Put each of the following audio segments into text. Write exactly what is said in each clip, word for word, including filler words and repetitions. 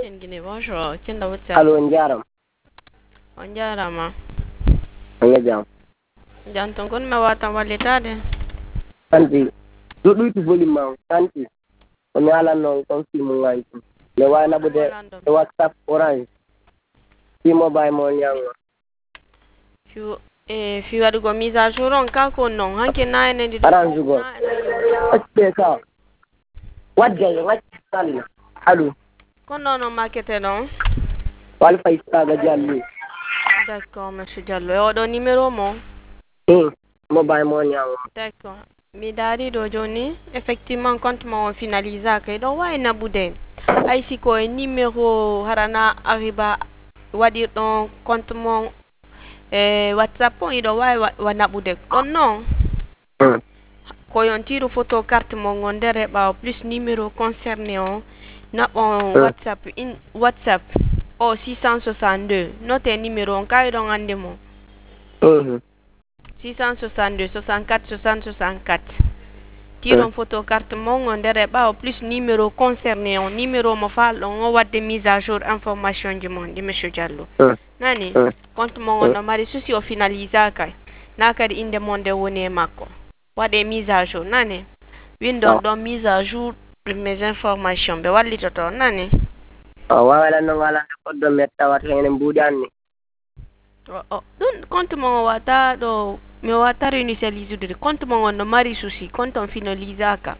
Etienne Guinée, bonjour. Tienda WhatsApp. Allo, njaram. On jarama. Nga jam. Janton kon me watan walitade. Santi. Do do to volume ma. Santi. On yala non kon fi mo ngai. Le wala bude e WhatsApp orange. Fi mobile mo nyanga. Fi e fi wadu go mise à jour on ka ko non hanke na ene di. Orange go. Espesa. What gay? What sali? Allo. Kon non no marketé non. Wal fay saga jalli. D'accord, monsieur Diallo. O do numéro mo. Hmm. Mobile mo nyanga. D'accord. Mi dari do joni effectivement compte mo finalisa kay do way na bude. Ay si ko e numéro harana arriba wadi don compte mo e WhatsApp on ido way wana bude. Don non. Hmm. Ko yon tiro photo carte mo ngondere ba plus numéro concerné on na on Hmm. WhatsApp in WhatsApp o six cent soixante-deux note numéro on kay don ande mo Mhm. six cent soixante-deux soixante-quatre soixante soixante-quatre tiro photo carte mo ngondere ba plus numéro concerné on numéro mo fa on wadde mise à jour information du monde monsieur Diallo Hmm. nani Hmm. compte mo ngono mari souci o finalisa kay na kadi inde monde woni makko wade mise à jour nani window don mise à jour mes informations be walli toto nani Oh, wala no wala ko do metta wat ngene budanni. oh, oh. Don compte mo wata do mi wata réinitialiser de compte mo ngono mari souci compte on finalisa ka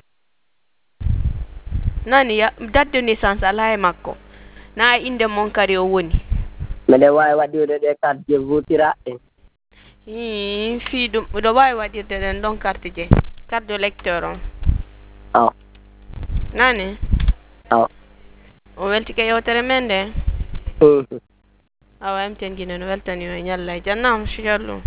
nani ya date de naissance ala e makko na inde mon kari o woni Mede way wadirde de carte je votira e. hi fi dum do way wadirde den don carte je carte de lecteur on Aw. nani Aw. o welti ke yotere mende Mhm. awa em ten ginen weltani o nyalla jannam monsieur Diallo